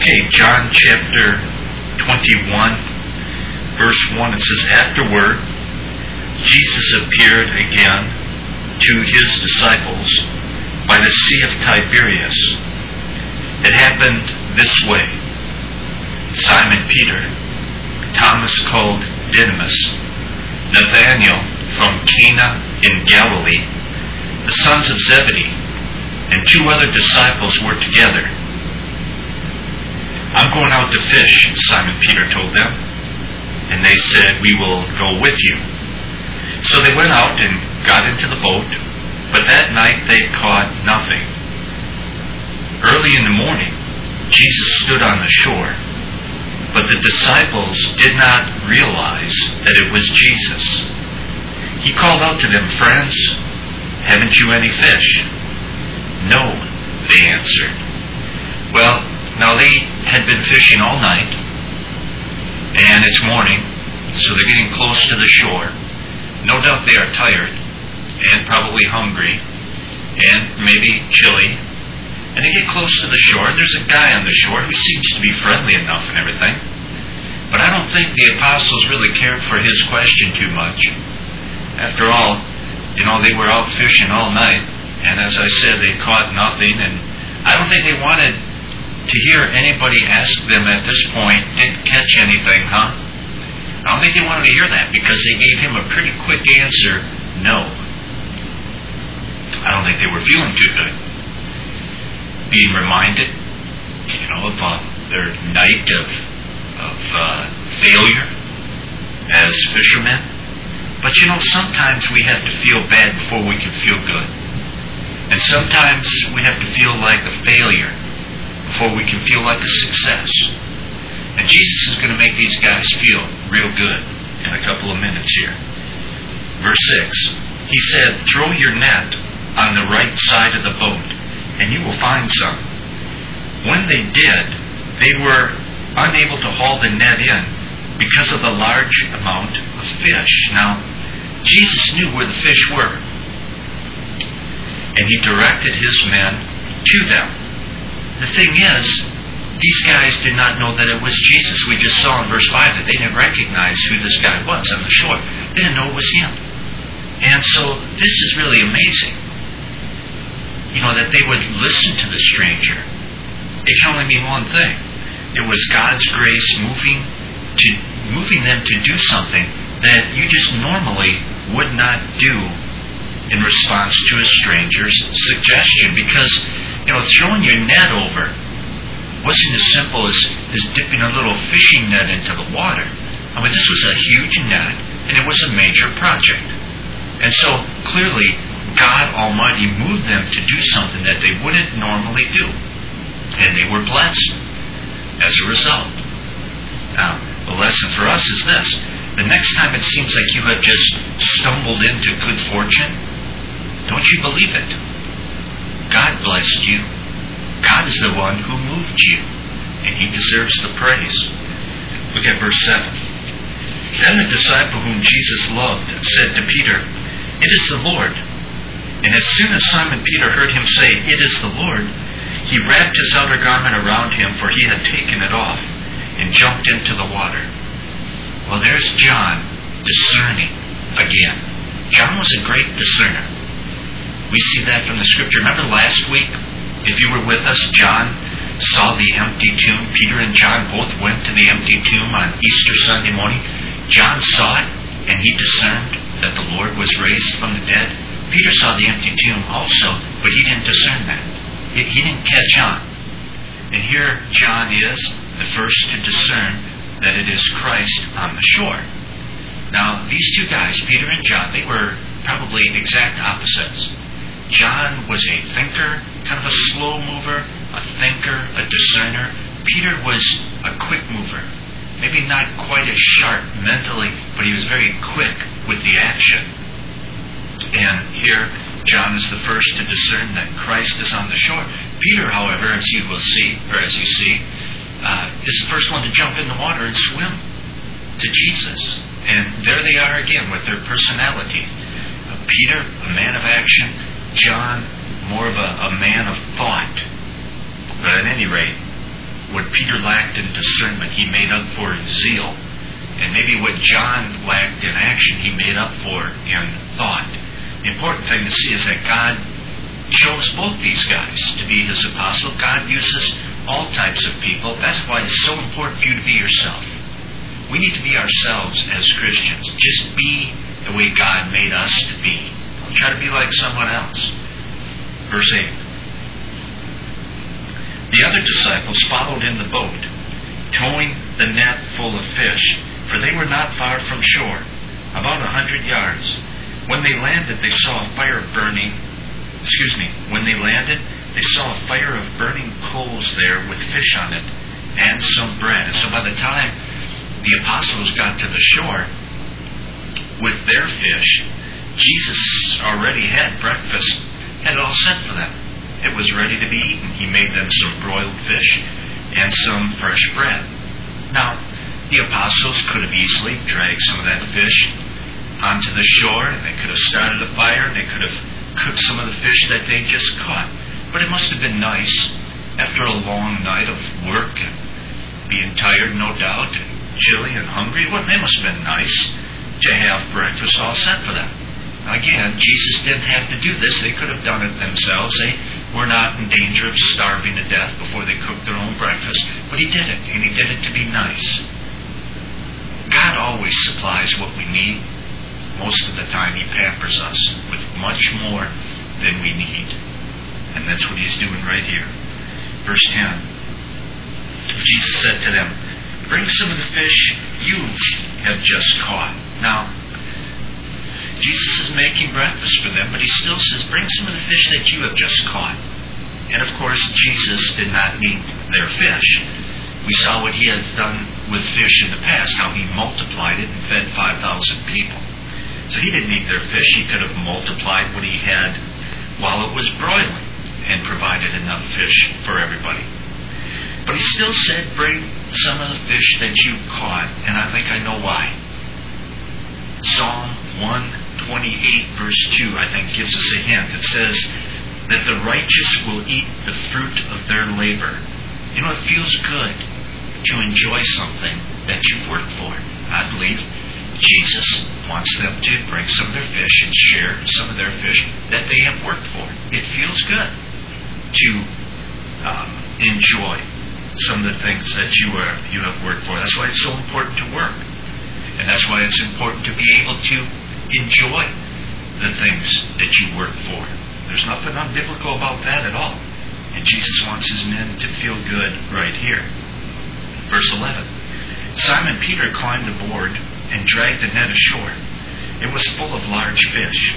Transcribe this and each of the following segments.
Okay, John chapter 21, verse 1, it says, "Afterward, Jesus appeared again to his disciples by the Sea of Tiberias. It happened this way. Simon Peter, Thomas called Didymus, Nathanael from Cana in Galilee, the sons of Zebedee, and 2 other disciples were together. 'I'm going out to fish,' Simon Peter told them. And they said, 'We will go with you.' So they went out and got into the boat, but that night they caught nothing. Early in the morning, Jesus stood on the shore, but the disciples did not realize that it was Jesus. He called out to them, 'Friends, haven't you any fish?' 'No,' they answered. Well, now they had been fishing all night, and it's morning, so they're getting close to the shore. No doubt they are tired, and probably hungry, and maybe chilly. And they get close to the shore. There's a guy on the shore who seems to be friendly enough and everything. But I don't think the apostles really cared for his question too much. After all, they were out fishing all night, and as I said, they caught nothing, and I don't think they wanted to hear anybody ask them at this point, 'Didn't catch anything, huh?' I don't think they wanted to hear that, because they gave him a pretty quick answer, 'No.' I don't think they were feeling too good. Being reminded, of their night of failure as fishermen. But sometimes we have to feel bad before we can feel good. And sometimes we have to feel like a failure before we can feel like a success. And Jesus is going to make these guys feel real good in a couple of minutes here. Verse 6, he said, "Throw your net on the right side of the boat, and you will find some." When they did, they were unable to haul the net in because of the large amount of fish. Now, Jesus knew where the fish were, and he directed his men to them. The thing is, these guys did not know that it was Jesus. We just saw in verse 5 that they didn't recognize who this guy was on the shore. They didn't know it was him. And so this is really amazing. That they would listen to the stranger. It can only mean one thing. It was God's grace moving them to do something that you just normally would not do in response to a stranger's suggestion. Because, throwing your net over wasn't as simple as dipping a little fishing net into the water. This was a huge net, and it was a major project. And so, clearly, God Almighty moved them to do something that they wouldn't normally do. And they were blessed as a result. Now, the lesson for us is this. The next time it seems like you have just stumbled into good fortune, don't you believe it. God blessed you. God is the one who moved you, and he deserves the praise. Look at verse 7. Then the disciple whom Jesus loved said to Peter, "It is the Lord." And as soon as Simon Peter heard him say, "It is the Lord," he wrapped his outer garment around him, for he had taken it off, and jumped into the water. Well, there's John discerning again. John was a great discerner. We see that from the scripture. Remember last week, if you were with us, John saw the empty tomb. Peter and John both went to the empty tomb on Easter Sunday morning. John saw it, and he discerned that the Lord was raised from the dead. Peter saw the empty tomb also, but he didn't discern that. He didn't catch on. And here John is the first to discern that it is Christ on the shore. Now, these 2 guys, Peter and John, they were probably exact opposites. John was a thinker, kind of a slow mover, a thinker, a discerner. Peter was a quick mover. Maybe not quite as sharp mentally, but he was very quick with the action. And here, John is the first to discern that Christ is on the shore. Peter, however, as you see, is the first one to jump in the water and swim to Jesus. And there they are again with their personalities. Peter, a man of action. John, more of a man of thought. But at any rate, what Peter lacked in discernment, he made up for in zeal. And maybe what John lacked in action, he made up for in thought. The important thing to see is that God chose both these guys to be his apostle. God uses all types of people. That's why it's so important for you to be yourself. We need to be ourselves as Christians. Just be the way God made us to be. Don't try to be like someone else. Verse 8. The other disciples followed in the boat, towing the net full of fish, for they were not far from shore, about 100 yards. When they landed, they saw a fire of burning. When they landed, they saw a fire of burning coals there with fish on it and some bread. And so by the time the apostles got to the shore with their fish, Jesus already had breakfast, had it all set for them. It was ready to be eaten. He made them some broiled fish and some fresh bread. Now, the apostles could have easily dragged some of that fish onto the shore, and they could have started a fire, and they could have cooked some of the fish that they just caught. But it must have been nice, after a long night of work and being tired, no doubt, and chilly and hungry. Well, it must have been nice to have breakfast all set for them. Again, Jesus didn't have to do this. They could have done it themselves. They were not in danger of starving to death before they cooked their own breakfast. But he did it, and he did it to be nice. God always supplies what we need. Most of the time he pampers us with much more than we need. And that's what he's doing right here. Verse 10. Jesus said to them, "Bring some of the fish you have just caught." Now, Jesus is making breakfast for them, but he still says, bring some of the fish that you have just caught. And of course, Jesus did not need their fish. We saw what he has done with fish in the past, how he multiplied it and fed 5,000 people. So he didn't need their fish. He could have multiplied what he had while it was broiling and provided enough fish for everybody. But he still said, bring some of the fish that you caught, and I think I know why. Psalm 128 verse 2, I think, gives us a hint. It says that the righteous will eat the fruit of their labor. You know, it feels good to enjoy something that you've worked for. I believe Jesus wants them to bring some of their fish and share some of their fish that they have worked for. It feels good to enjoy some of the things that you have worked for. That's why it's so important to work. And that's why it's important to be able to enjoy the things that you work for. There's nothing unbiblical about that at all. And Jesus wants his men to feel good right here. Verse 11. Simon Peter climbed aboard and dragged the net ashore. It was full of large fish,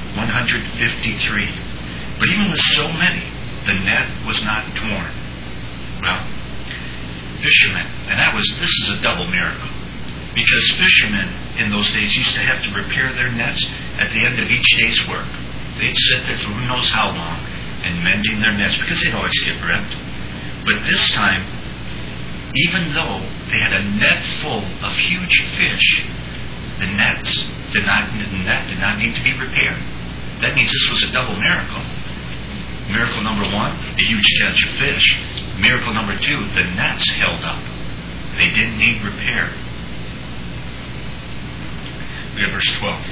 153. But even with so many, the net was not torn. Well, fishermen, and this is a double miracle. Because fishermen in those days used to have to repair their nets at the end of each day's work. They'd sit there for who knows how long and mending their nets because they'd always get ripped. But this time, even though they had a net full of huge fish, the net did not need to be repaired. That means this was a double miracle. Miracle number one, the huge catch of fish. Miracle number two, the nets held up. They didn't need repair. We have verse 12.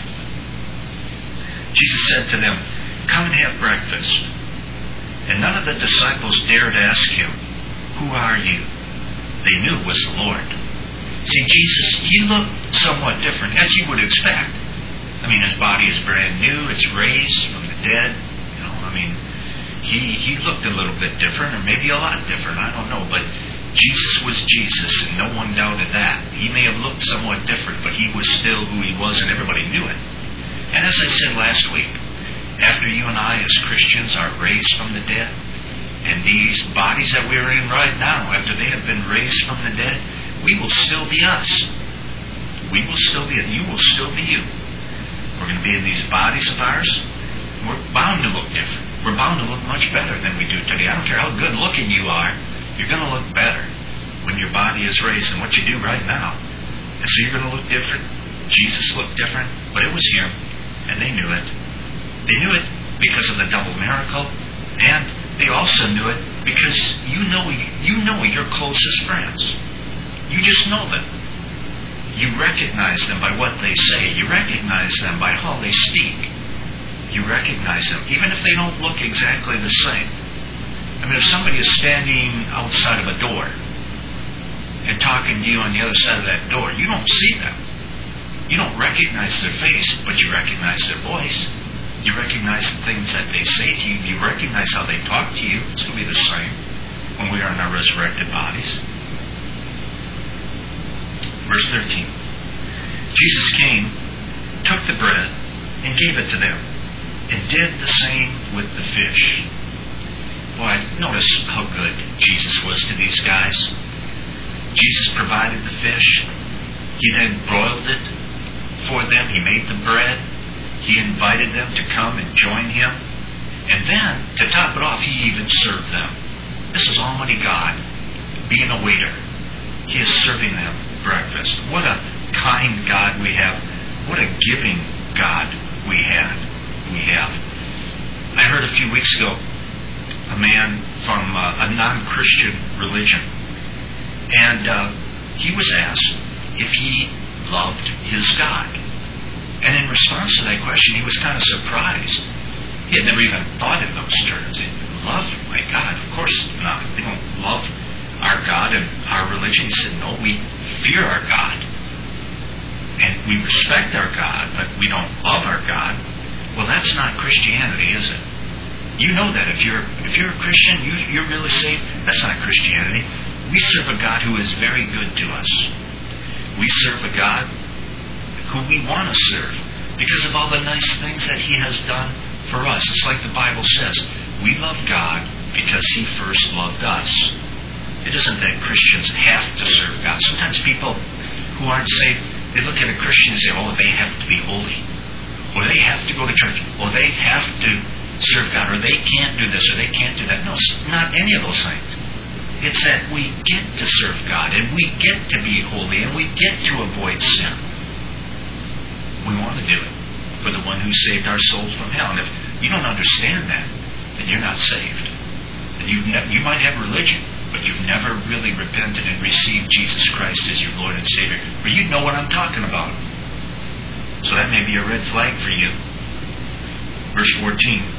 Jesus said to them, "Come and have breakfast." And none of the disciples dared ask him, "Who are you?" They knew it was the Lord. See, Jesus, he looked somewhat different, as you would expect. I mean, his body is brand new. It's raised from the dead. He looked a little bit different, or maybe a lot different. I don't know. But Jesus was Jesus, and no one doubted that. He may have looked somewhat different, but he was still who he was, and everybody knew it. And as I said last week, after you and I as Christians are raised from the dead, and these bodies that we're in right now, after they have been raised from the dead, we will still be us. We will still be, you will still be you. We're going to be in these bodies of ours. We're bound to look different. We're bound to look much better than we do today. I don't care how good looking you are, you're going to look better when your body is raised than what you do right now. And so you're going to look different. Jesus looked different, but it was him, and they knew it. They knew it because of the double miracle, and they also knew it Because you know your closest friends. You just know them. You recognize them by what they say. You recognize them by how they speak. You recognize them, even if they don't look exactly the same. I mean, if somebody is standing outside of a door and talking to you on the other side of that door, you don't see them. You don't recognize their face, but you recognize their voice. You recognize the things that they say to you. You recognize how they talk to you. It's going to be the same when we are in our resurrected bodies. Verse 13. Jesus came, took the bread, and gave it to them, and did the same with the fish. Boy, notice how good Jesus was to these guys. Jesus provided the fish. He then broiled it for them. He made the bread. He invited them to come and join him. And then, to top it off, he even served them. This is Almighty God being a waiter. He is serving them breakfast. What a kind God we have. What a giving God we have. I heard a few weeks ago a man from a non-Christian religion, and he was asked if he loved his God. And in response to that question, he was kind of surprised. He had never even thought in those terms. Love my God? Of course not. We don't love our God and our religion. He said, no, we fear our God. And we respect our God, but we don't love our God. Well, that's not Christianity, is it? You know that. If you're a Christian, you're really saved. That's not Christianity. We serve a God who is very good to us. We serve a God who we want to serve because of all the nice things that He has done for us. It's like the Bible says, we love God because He first loved us. It isn't that Christians have to serve God. Sometimes people who aren't saved, they look at a Christian and say, oh, they have to be holy. Or they have to go to church. Or they have to serve God. Or they can't do this or they can't do that. No, it's not any of those things. It's that we get to serve God and we get to be holy and we get to avoid sin. We want to do it for the one who saved our souls from hell. And if you don't understand that, then you're not saved. And you might have religion, but you've never really repented and received Jesus Christ as your Lord and Savior. Or you know what I'm talking about. So that may be a red flag for you. Verse 14.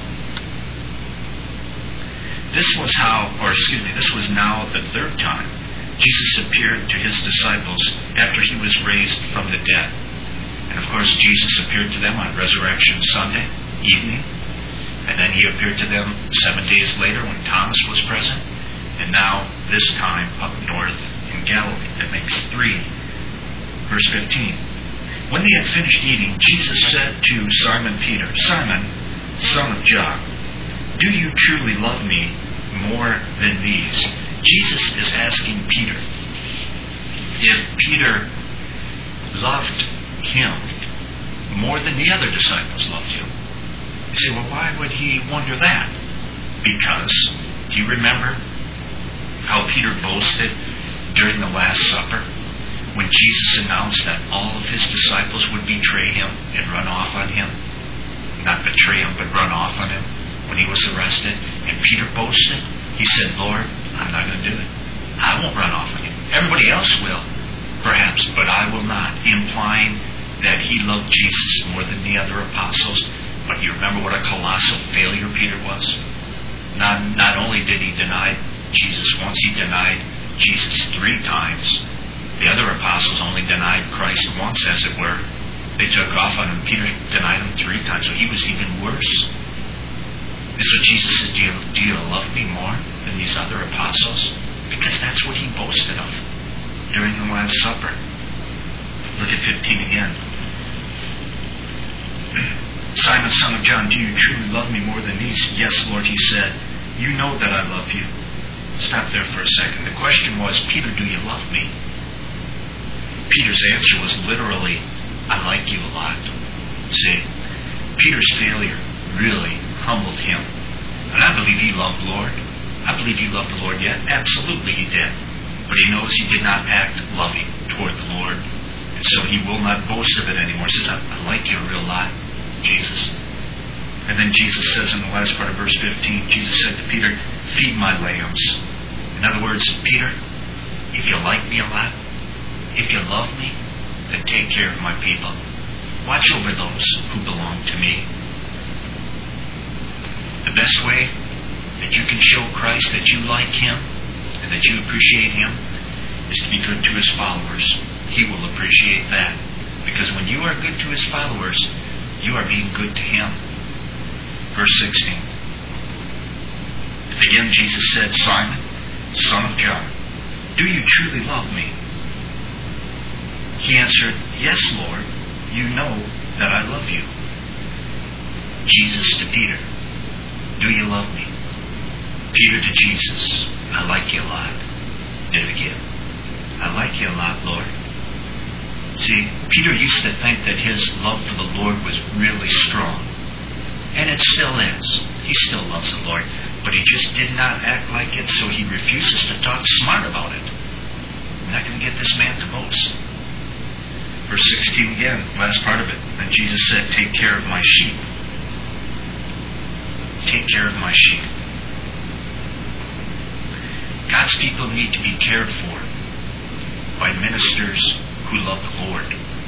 This was now the third time Jesus appeared to His disciples after He was raised from the dead. And of course, Jesus appeared to them on Resurrection Sunday evening. And then He appeared to them 7 days later when Thomas was present. And now, this time, up north in Galilee. That makes 3. Verse 15. When they had finished eating, Jesus said to Simon Peter, Simon, son of John, do you truly love me more than these? Jesus is asking Peter if Peter loved Him more than the other disciples loved Him. You say, well, why would He wonder that? Because, do you remember how Peter boasted during the Last Supper when Jesus announced that all of His disciples would betray Him and run off on Him? Not betray Him, but run off on Him when He was arrested. And Peter boasted. He said, Lord, I'm not going to do it. I won't run off on You. Everybody else will, perhaps, but I will not. Implying that he loved Jesus more than the other apostles. But you remember what a colossal failure Peter was? Not only did he deny Jesus once, he denied Jesus 3 times. The other apostles only denied Christ once, as it were. They took off on him. Peter denied him 3 times, so he was even worse. And so Jesus says, do you love me more than these other apostles? Because that's what he boasted of during the Last Supper. Look at 15 again. Simon, son of John, do you truly love me more than these? Yes, Lord, he said. You know that I love you. Stop there for a second. The question was, Peter, do you love me? Peter's answer was literally, I like you a lot. See, Peter's failure really humbled him. And I believe he loved the Lord. I believe he loved the Lord yet. Absolutely he did. But he knows he did not act loving toward the Lord. And so he will not boast of it anymore. He says, I like you a real lot, Jesus. And then Jesus says in the last part of verse 15, Jesus said to Peter, feed my lambs. In other words, Peter, if you like me a lot, if you love me, then take care of my people. Watch over those who belong to me. The best way that you can show Christ that you like Him and that you appreciate Him is to be good to His followers. He will appreciate that. Because when you are good to His followers, you are being good to Him. Verse 16. Again Jesus said, Simon, son of John, do you truly love me? He answered, Yes, Lord, you know that I love you. Jesus to Peter, do you love me? Peter to Jesus, I like you a lot. Did it again. I like you a lot, Lord. See, Peter used to think that his love for the Lord was really strong. And it still is. He still loves the Lord. But he just did not act like it, so he refuses to talk smart about it. I'm not going to get this man to boast. Verse 16 again, last part of it. And Jesus said, take care of my sheep. Take care of my sheep. God's people need to be cared for by ministers who love the Lord.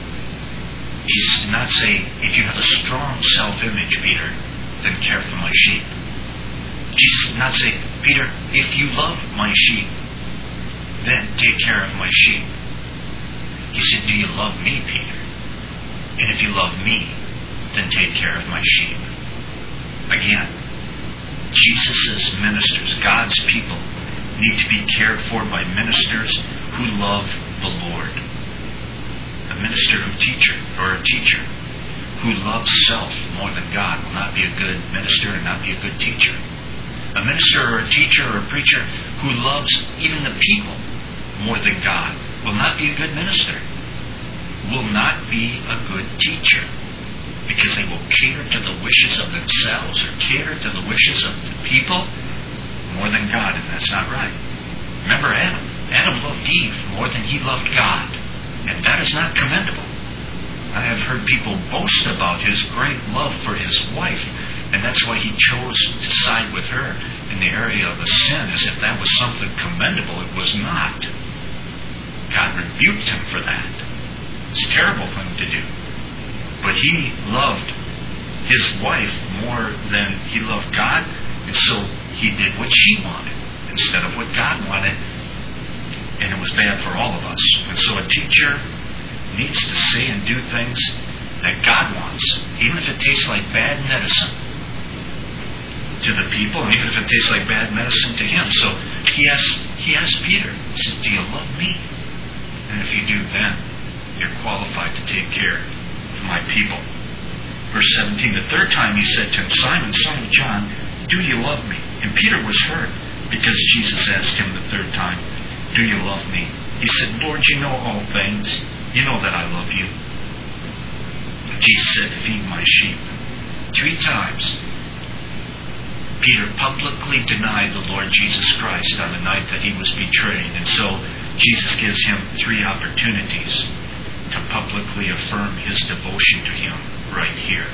Jesus did not say, if you have a strong self-image, Peter, then care for my sheep. Jesus did not say, Peter, if you love my sheep, then take care of my sheep. He said, do you love me, Peter? And if you love me, then take care of my sheep. Again, Jesus' ministers, God's people, need to be cared for by ministers who love the Lord. A minister or teacher who loves self more than God will not be a good minister and not be a good teacher. A minister or a teacher or a preacher who loves even the people more than God will not be a good minister, will not be a good teacher, because they will cater to the wishes of themselves or cater to the wishes of the people more than God, and that's not right. Remember Adam. Adam loved Eve more than he loved God, and that is not commendable. I have heard people boast about his great love for his wife, and that's why he chose to side with her in the area of a sin, as if that was something commendable. It was not. God rebuked him for that. It's a terrible thing to do. But he loved his wife more than he loved God, and so he did what she wanted instead of what God wanted, and it was bad for all of us. And so a teacher needs to say and do things that God wants, even if it tastes like bad medicine to the people, and even if it tastes like bad medicine to him. So he asked Peter, he said, do you love me? And if you do, then you're qualified to take care of my people. Verse 17, the third time he said to him, Simon, son of John, do you love me? And Peter was hurt because Jesus asked him the third time, do you love me? He said, Lord, you know all things. You know that I love you. And Jesus said, feed my sheep. 3 times, Peter publicly denied the Lord Jesus Christ on the night that he was betrayed. And so Jesus gives him 3 opportunities to publicly affirm his devotion to him right here.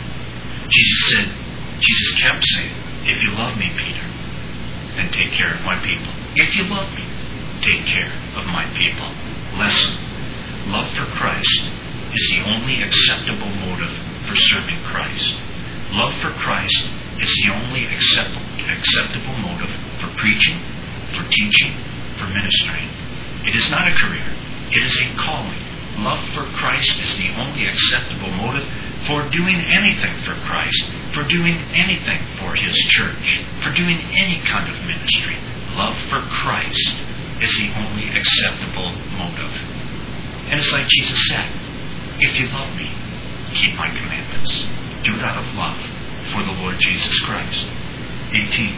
Jesus kept saying, if you love me, Peter, then take care of my people. If you love me, take care of my people. Lesson. Love for Christ is the only acceptable motive for serving Christ. Love for Christ is the only acceptable motive for preaching, for teaching, for ministering. It is not a career. It is a calling. Love for Christ is the only acceptable motive for doing anything for Christ, for doing anything for His church, for doing any kind of ministry. Love for Christ is the only acceptable motive. And it's like Jesus said, if you love me, keep my commandments. Do it out of love for the Lord Jesus Christ. 18.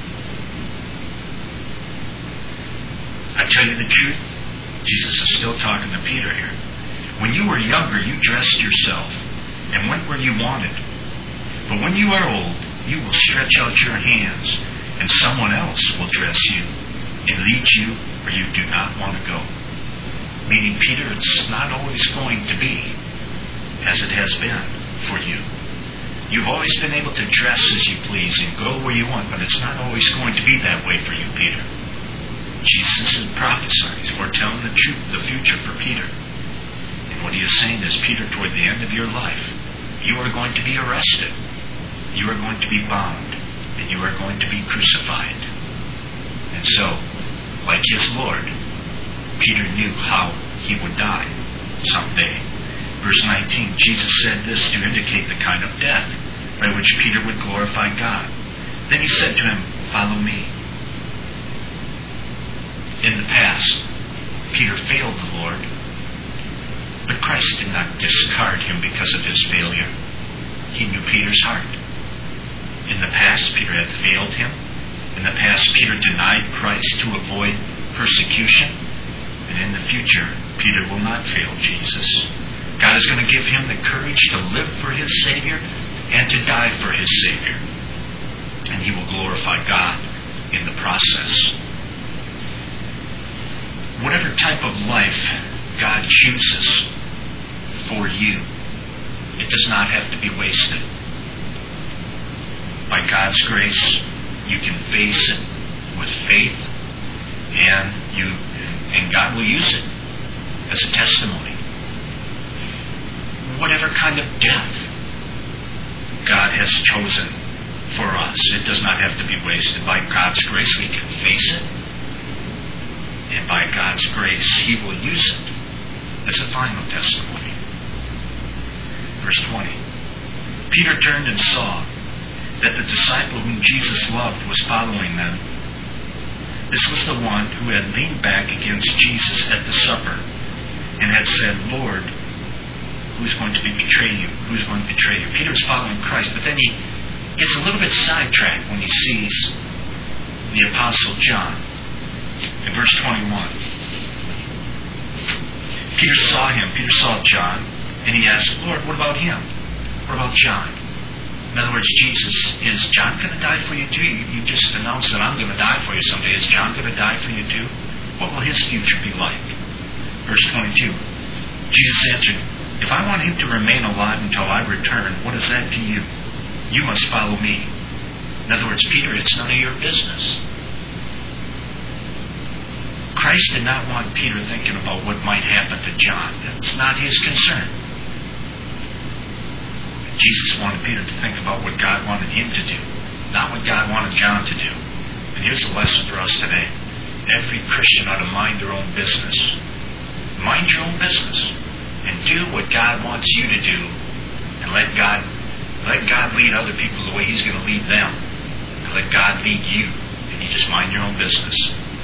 I tell you the truth, Jesus is still talking to Peter here. When you were younger, you dressed yourself and went where you wanted. But when you are old, you will stretch out your hands, and someone else will dress you and lead you where you do not want to go. Meaning, Peter, it's not always going to be as it has been for you. You've always been able to dress as you please and go where you want, but it's not always going to be that way for you, Peter. Jesus is prophesying. He's foretelling the future for Peter. And what he is saying is, Peter, toward the end of your life, you are going to be arrested. You are going to be bound. And you are going to be crucified. And so, like his Lord, Peter knew how he would die someday. Verse 19, Jesus said this to indicate the kind of death by which Peter would glorify God. Then he said to him, follow me. In the past, Peter failed the Lord, but Christ did not discard him because of his failure. He knew Peter's heart. In the past, Peter had failed him. In the past, Peter denied Christ to avoid persecution. And in the future, Peter will not fail Jesus. God is going to give him the courage to live for his Savior and to die for his Savior. And he will glorify God in the process. Whatever type of life God chooses for you, it does not have to be wasted. By God's grace, you can face it with faith, and God will use it as a testimony. Whatever kind of death God has chosen for us, it does not have to be wasted. By God's grace, we can face it. And by God's grace, he will use it as a final testimony. Verse 20. Peter turned and saw that the disciple whom Jesus loved was following them. This was the one who had leaned back against Jesus at the supper and had said, Lord, who's going to betray you? Who's going to betray you? Peter was following Christ, but then he gets a little bit sidetracked when he sees the Apostle John. In verse 21, Peter saw John, and he asked, Lord, what about him? What about John? In other words, Jesus, is John going to die for you too? You just announced that I'm going to die for you someday. Is John going to die for you too? What will his future be like? Verse 22, Jesus answered, if I want him to remain alive until I return, what is that to you? You must follow me. In other words, Peter, it's none of your business. Christ did not want Peter thinking about what might happen to John. That's not his concern. Jesus wanted Peter to think about what God wanted him to do, not what God wanted John to do. And here's the lesson for us today. Every Christian ought to mind their own business. Mind your own business. And do what God wants you to do. And let God lead other people the way he's going to lead them. And let God lead you. And you just mind your own business.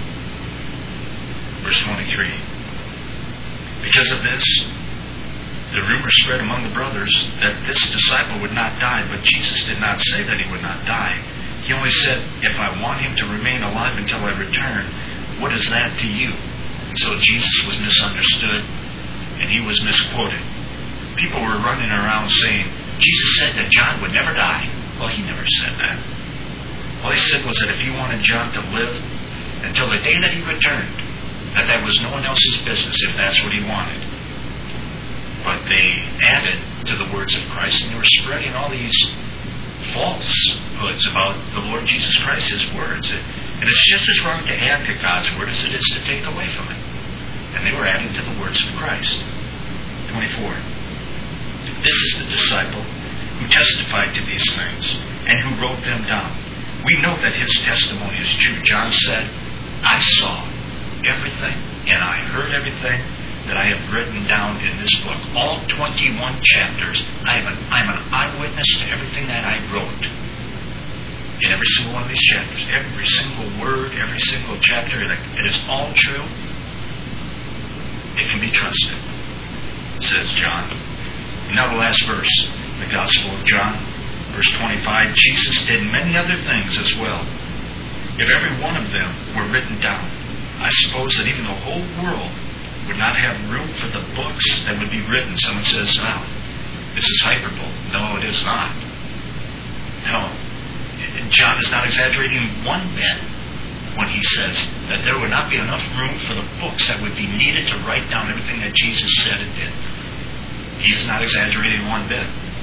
Verse 23. Because of this, the rumor spread among the brothers that this disciple would not die, but Jesus did not say that he would not die. He only said, if I want him to remain alive until I return, what is that to you? And so Jesus was misunderstood, and he was misquoted. People were running around saying, Jesus said that John would never die. Well, he never said that. All he said was that if he wanted John to live until the day that he returned, that was no one else's business if that's what he wanted. But they added to the words of Christ, and they were spreading all these falsehoods about the Lord Jesus Christ, his words. And it's just as wrong to add to God's word as it is to take away from it. And they were adding to the words of Christ. 24. This is the disciple who testified to these things and who wrote them down. We know that his testimony is true. John said, I saw everything and I heard everything that I have written down in this book. All 21 chapters, I'm an eyewitness to everything that I wrote. In every single one of these chapters, every single word, every single chapter, it is all true. It can be trusted, says John. And now the last verse, the Gospel of John, verse 25, Jesus did many other things as well. If every one of them were written down, I suppose that even the whole world would not have room for the books that would be written. Someone says, "Wow, this is hyperbole." No, it is not. No. John is not exaggerating one bit when he says that there would not be enough room for the books that would be needed to write down everything that Jesus said and did. He is not exaggerating one bit.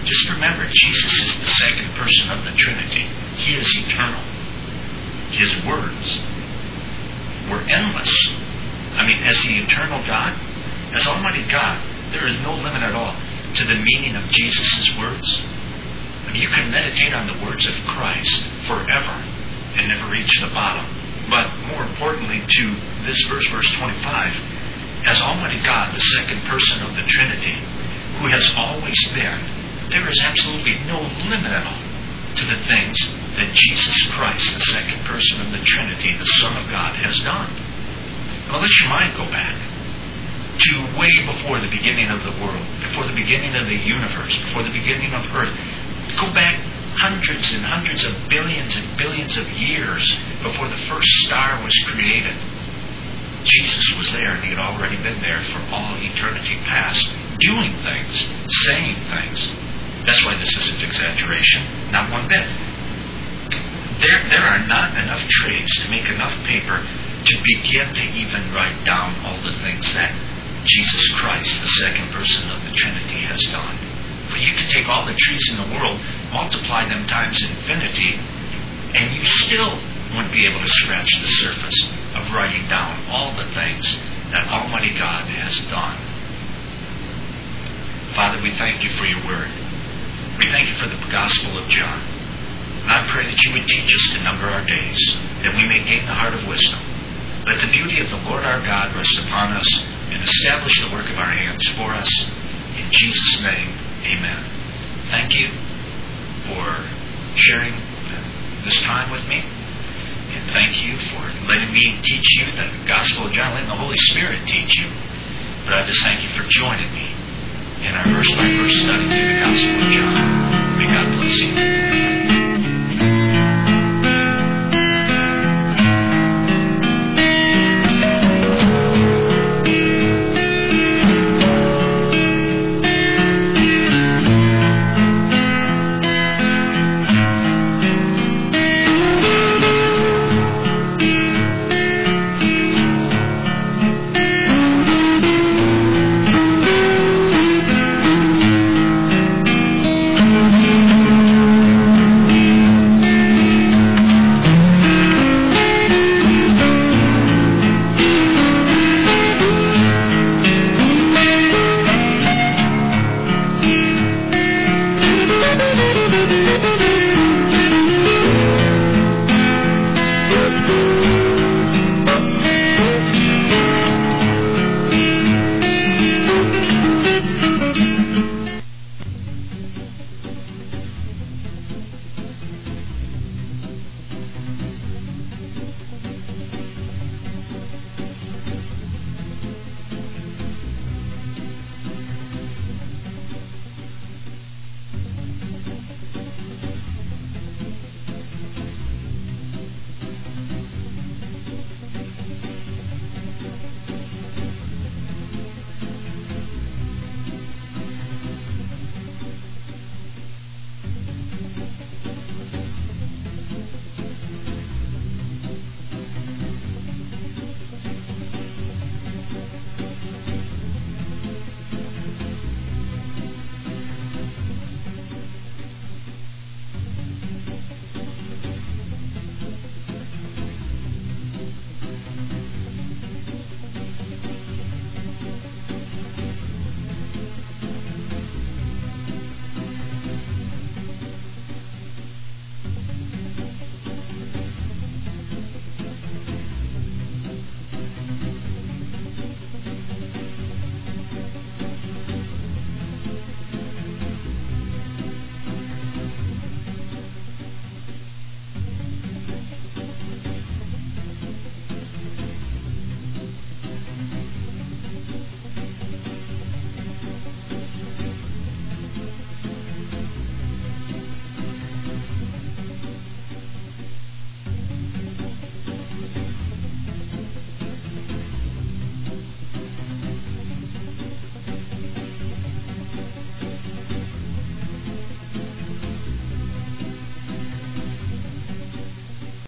Just remember, Jesus is the second person of the Trinity. He is eternal. His words were endless. I mean, as the eternal God, as Almighty God, there is no limit at all to the meaning of Jesus' words. I mean, you can meditate on the words of Christ forever and never reach the bottom. But more importantly to this verse 25, as Almighty God, the second person of the Trinity, who has always been, there is absolutely no limit at all to the things that Jesus Christ, the second person of the Trinity, the Son of God, has done. Now let your mind go back to way before the beginning of the world, before the beginning of the universe, before the beginning of earth. Go back hundreds and hundreds of billions and billions of years before the first star was created. Jesus was there, and he had already been there for all eternity past, doing things, saying things. That's why this isn't exaggeration, not one bit. There are not enough trays to make enough paper to begin to even write down all the things that Jesus Christ, the second person of the Trinity, has done. For you can take all the trees in the world, multiply them times infinity, and you still wouldn't be able to scratch the surface of writing down all the things that Almighty God has done. Father, we thank you for your word. We thank you for the Gospel of John. And I pray that you would teach us to number our days, that we may gain the heart of wisdom. Let the beauty of the Lord our God rest upon us and establish the work of our hands for us. In Jesus' name, amen. Thank you for sharing this time with me. And thank you for letting me teach you the Gospel of John, letting the Holy Spirit teach you. But I just thank you for joining me in our verse-by-verse study through the Gospel of John. May God bless you.